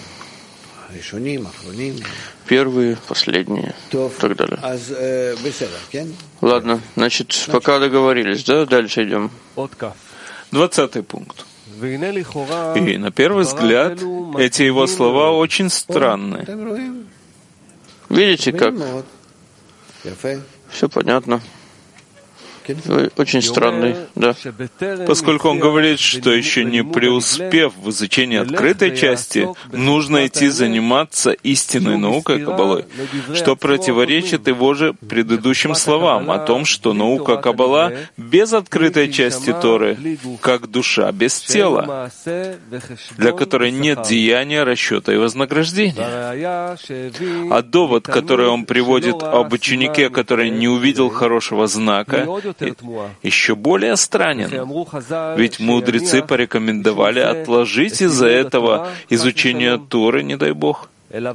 [SPEAKER 1] Первые, последние, и так далее. Ладно, значит, пока договорились, да? Дальше идем.
[SPEAKER 2] 20 пункт. И на первый взгляд эти его слова очень странны.
[SPEAKER 1] Видите, как? Все понятно. Вы очень странный, да.
[SPEAKER 2] Поскольку он говорит, что еще не преуспев в изучении открытой части, нужно идти заниматься истинной наукой Каббалы, что противоречит его же предыдущим словам о том, что наука Каббала без открытой части Торы, как душа без тела, для которой нет деяния, расчета и вознаграждения. А довод, который он приводит об ученике, который не увидел хорошего знака, еще более странен. Ведь мудрецы порекомендовали отложить из-за этого изучение Торы, не дай Бог,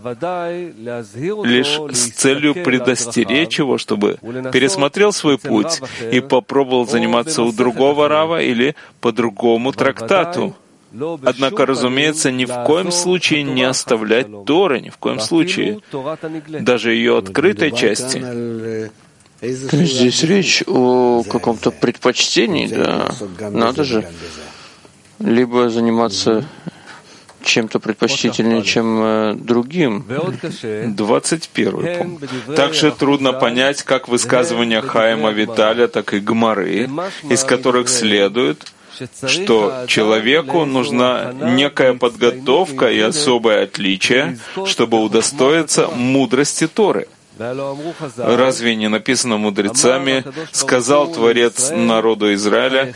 [SPEAKER 2] лишь с целью предостеречь его, чтобы пересмотрел свой путь и попробовал заниматься у другого рава или по другому трактату. Однако, разумеется, ни в коем случае не оставлять Торы, ни в коем случае, даже ее открытой части.
[SPEAKER 1] Здесь речь о каком-то предпочтении, да. Надо же либо заниматься чем-то предпочтительнее, чем другим.
[SPEAKER 2] 21 пункт. Также трудно понять, как высказывания Хаима Виталя, так и Гмары, из которых следует, что человеку нужна некая подготовка и особое отличие, чтобы удостоиться мудрости Торы. Разве не написано мудрецами, сказал Творец народу Израиля,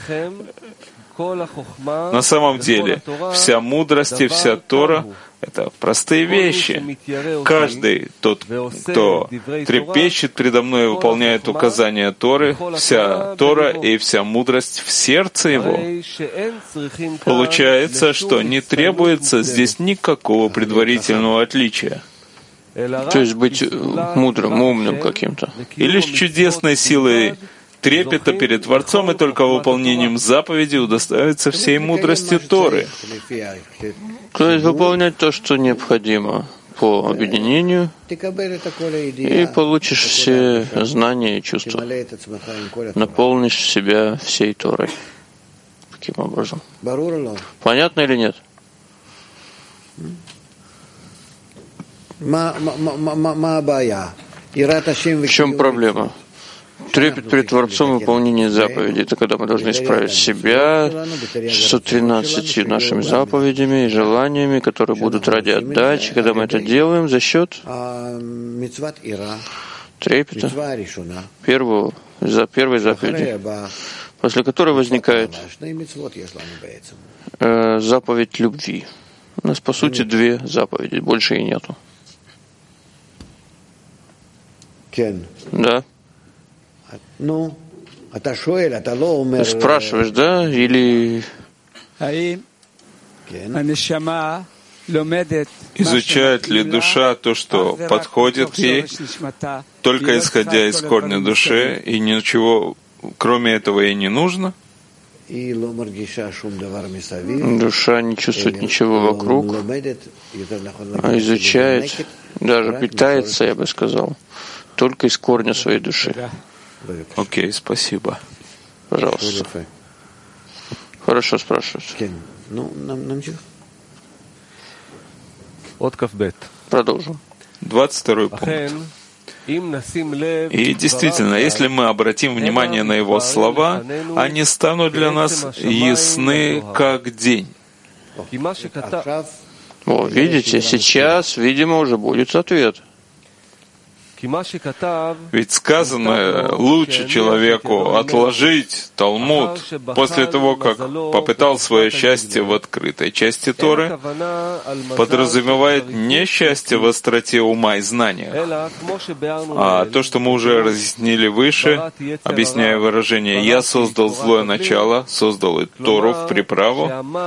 [SPEAKER 2] на самом деле, вся мудрость и вся Тора — это простые вещи. Каждый тот, кто трепещет предо мной и выполняет указания Торы, вся Тора и вся мудрость в сердце его. Получается, что не требуется здесь никакого предварительного отличия.
[SPEAKER 1] То есть быть мудрым, умным каким-то.
[SPEAKER 2] Или с чудесной силой трепета перед Творцом и только выполнением заповедей удостоится всей мудрости Торы.
[SPEAKER 1] То есть выполнять то, что необходимо по объединению, и получишь все знания и чувства. Наполнишь себя всей Торой. Таким образом. Понятно или нет? В чем проблема? Трепет перед Творцом и выполнение заповедей. Это когда мы должны исправить себя 613 нашими заповедями и желаниями, которые будут ради отдачи. Когда мы это делаем за счет трепета, первой заповеди, после которой возникает заповедь любви. У нас, по сути, 2 заповеди, больше и нету. Да? Ты спрашиваешь, да? Или...
[SPEAKER 2] Изучает ли душа то, что подходит ей, только исходя из корня души, и ничего кроме этого ей не нужно?
[SPEAKER 1] Душа не чувствует ничего вокруг, а изучает, даже питается, я бы сказал, только из корня своей души.
[SPEAKER 2] Окей, спасибо.
[SPEAKER 1] Пожалуйста. Хорошо спрашивают. Продолжим.
[SPEAKER 2] 22-й пункт. И действительно, если мы обратим внимание на его слова, они станут для нас ясны, как день.
[SPEAKER 1] О, видите, сейчас, видимо, уже будет ответ.
[SPEAKER 2] Ведь сказано, лучше человеку отложить Талмуд после того, как попытал свое счастье в открытой части Торы, подразумевает не счастье в остроте ума и знаниях, а то, что мы уже разъяснили выше, объясняя выражение «я создал злое начало, создал и Тору в приправу».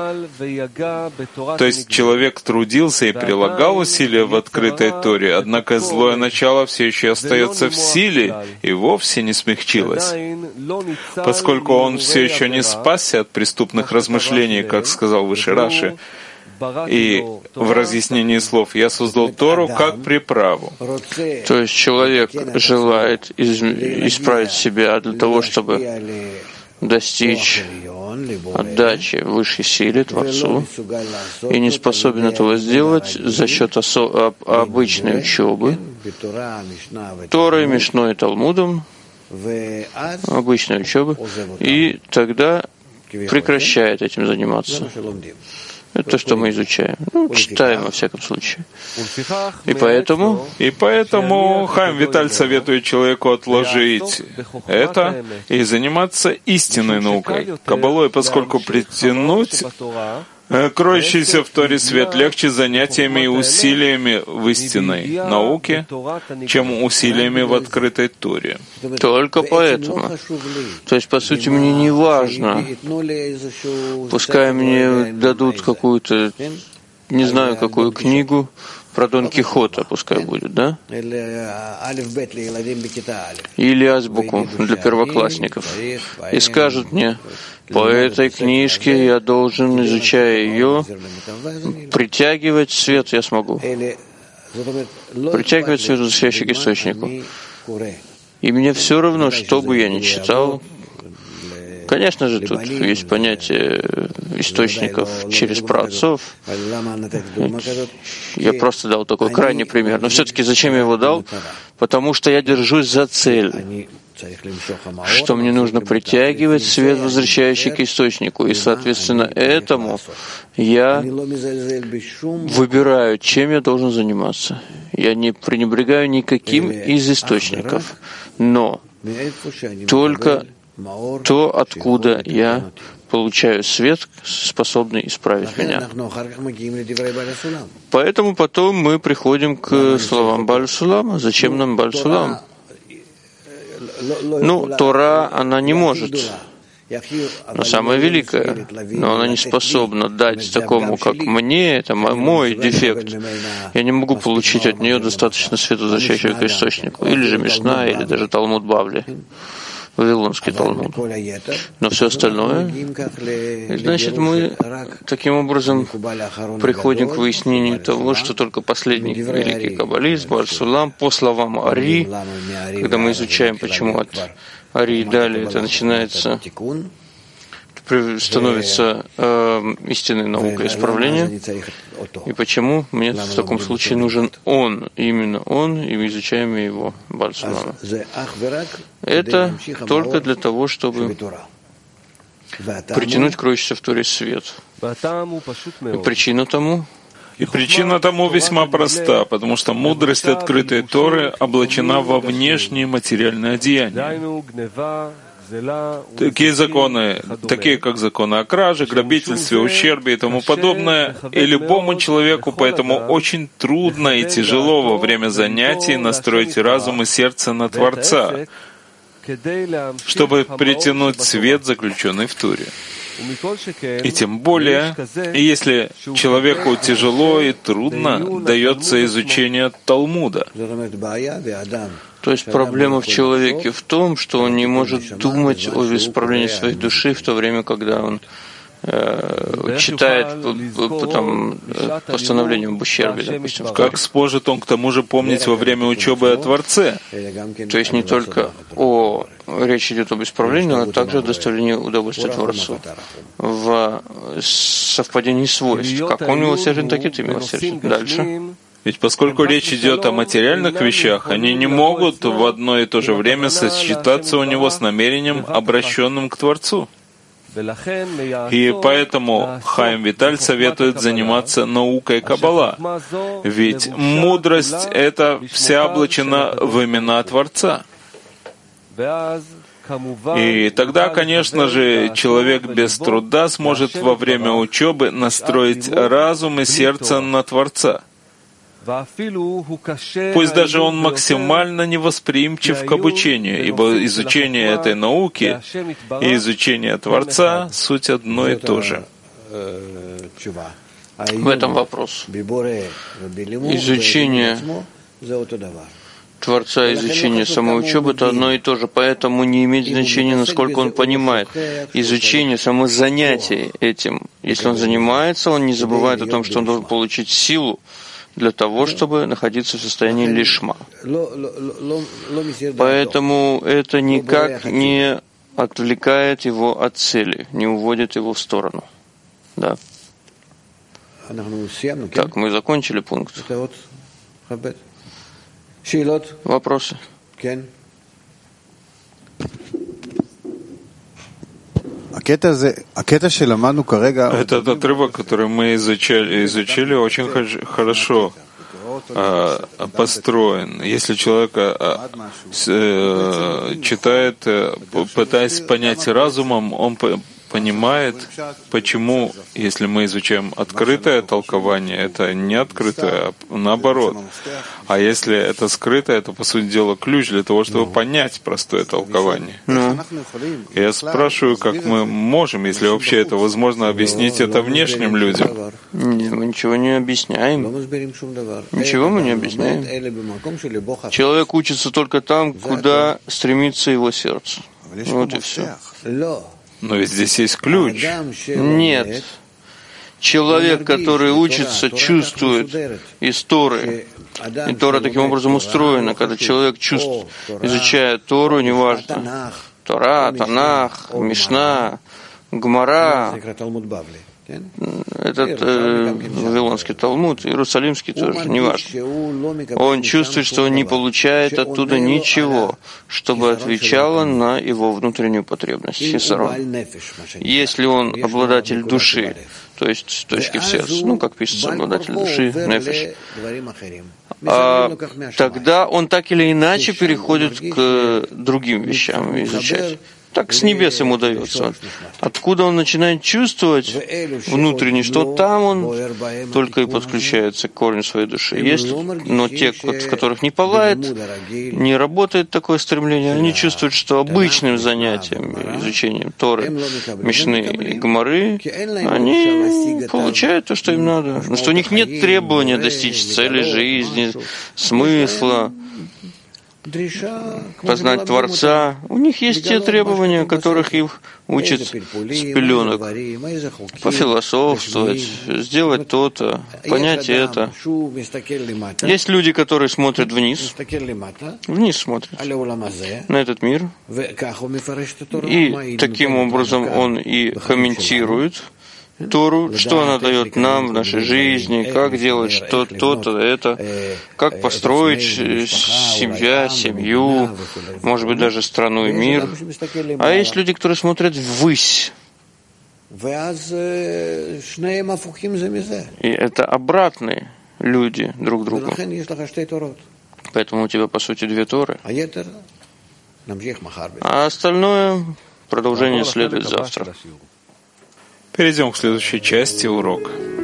[SPEAKER 2] То есть человек трудился и прилагал усилия в открытой Торе, однако злое начало все еще остается в силе и вовсе не смягчилось, поскольку он все еще не спасся от преступных размышлений, как сказал выше Раши. И в разъяснении слов «я создал Тору как приправу».
[SPEAKER 1] То есть человек желает исправить себя для того, чтобы достичь отдачи высшей силе Творцу, и не способен этого сделать за счет обычной учебы, Торой, Мишной и Талмудом, обычной учебы, и тогда прекращает этим заниматься. Это то, что мы изучаем. Читаем, во всяком случае. И поэтому Хаим Виталь советует человеку отложить это и заниматься истинной наукой, каббалой, поскольку притянуть кроющийся в Торе свет легче занятиями и усилиями в истинной науке, чем усилиями в открытой Торе. Только поэтому. То есть, по сути, мне не важно, пускай мне дадут какую-то, не знаю, какую книгу про Дон Кихота, пускай будет, да? Или азбуку для первоклассников. И скажут мне, по этой книжке я должен, изучая ее, притягивать свет, я смогу. Притягивать свет, возвращающий к источнику. И мне все равно, что бы я ни читал. Конечно же, тут есть понятие источников через праотцов. Я просто дал такой крайний пример. Но все-таки зачем я его дал? Потому что я держусь за цель, что мне нужно притягивать свет, возвращающий к источнику. И, соответственно, этому я выбираю, чем я должен заниматься. Я не пренебрегаю никаким из источников. Но только то, откуда я получаю свет, способный исправить меня. Поэтому потом мы приходим к словам Бааль Сулама. Зачем нам Бааль Сулам? Тора, она не может. Она самая великая, но она не способна дать такому, как мне, это мой дефект. Я не могу получить от нее достаточно света, возвращающего к источнику. Или же Мишна, или даже Талмуд Бавли. Вавилонский Талмуд. Но все остальное, значит, мы таким образом приходим к выяснению того, что только последний великий каббалист, Бааль Сулам, по словам Ари, когда мы изучаем, почему от Ари и далее это начинается, становится истинной наукой исправления, и почему мне в таком случае нужен он, именно он, и мы изучаем его, Бааль Сулама. Это только для того, чтобы притянуть кроющийся в Торе свет. И причина тому
[SPEAKER 2] весьма проста, потому что мудрость открытой Торы облачена во внешние материальные одеяния. Такие законы, такие как законы о краже, грабительстве, ущербе и тому подобное, и любому человеку поэтому очень трудно и тяжело во время занятий настроить разум и сердце на Творца, чтобы притянуть свет, заключенный в Торе. И тем более, если человеку тяжело и трудно дается изучение Талмуда.
[SPEAKER 1] То есть проблема в человеке в том, что он не может думать о исправлении своей души в то время, когда он читает потом постановление об ущербе, допустим.
[SPEAKER 2] Как сможет он к тому же помнить во время учебы о Творце?
[SPEAKER 1] То есть не только о речь идет об исправлении, а также о доставлении удовольствия Творцу в совпадении свойств. Как он милосерден, так и ты милосерден. Дальше.
[SPEAKER 2] Ведь поскольку речь идет о материальных вещах, они не могут в одно и то же время сочетаться у него с намерением, обращенным к Творцу. И поэтому Хаим Виталь советует заниматься наукой Каббала, ведь мудрость — это вся облачена в имена Творца. И тогда, конечно же, человек без труда сможет во время учебы настроить разум и сердце на Творца. Пусть даже он максимально невосприимчив к обучению, ибо изучение этой науки и изучение Творца — суть одно и то же.
[SPEAKER 1] В этом вопрос. Изучение Творца и изучение самоучебы — это одно и то же, поэтому не имеет значения, насколько он понимает. Изучение, само занятие этим. Если он занимается, он не забывает о том, что он должен получить силу для того, чтобы находиться в состоянии лишма. Поэтому это никак не отвлекает его от цели, не уводит его в сторону. Да. Так, мы закончили пункт. Вопросы?
[SPEAKER 2] Этот отрывок, который мы изучили очень хорошо построен. Если человек читает, пытаясь понять разумом, он понимает, почему, если мы изучаем открытое толкование, это не открытое, а наоборот. А если это скрытое, это, по сути дела, ключ для того, чтобы понять простое толкование. Я спрашиваю, как мы можем, если вообще это возможно, объяснить это внешним людям?
[SPEAKER 1] Нет, мы ничего не объясняем. Ничего мы не объясняем. Человек учится только там, куда стремится его сердце. Вот и все.
[SPEAKER 2] Но ведь здесь есть ключ.
[SPEAKER 1] Нет. Человек, который учится, чувствует из Торы. И Тора таким образом устроена, когда человек чувствует, изучает Тору, неважно, Тора, Танах, Мишна, Гмара, этот Вавилонский Талмуд, Иерусалимский тоже, неважно. Он чувствует, что он не получает оттуда ничего, чтобы отвечало на его внутреннюю потребность, хисарон. Если он обладатель души, то есть с точки в сердце, как пишется, обладатель души, нефеш, тогда он так или иначе переходит к другим вещам изучать. Так с небес ему дается. Откуда он начинает чувствовать внутренне, что там он только и подключается к корню своей души. Но те, в которых не пылает, не работает такое стремление, они чувствуют, что обычным занятием, изучением Торы, Мишны и Гмары, они получают то, что им надо. Но что у них нет требования достичь цели жизни, смысла, познать Творца. У них есть те требования, которых их учат с пеленок. Пофилософствовать, сделать то-то, понять это. Есть люди, которые смотрят вниз смотрят на этот мир, и таким образом он и комментирует Тору, что она дает нам в нашей жизни, как делать что-то, это, как построить себя, семью, может быть, даже страну и мир. А есть люди, которые смотрят ввысь. И это обратные люди друг другу. Поэтому у тебя, по сути, две Торы. А остальное продолжение следует завтра.
[SPEAKER 2] Перейдем к следующей части урока.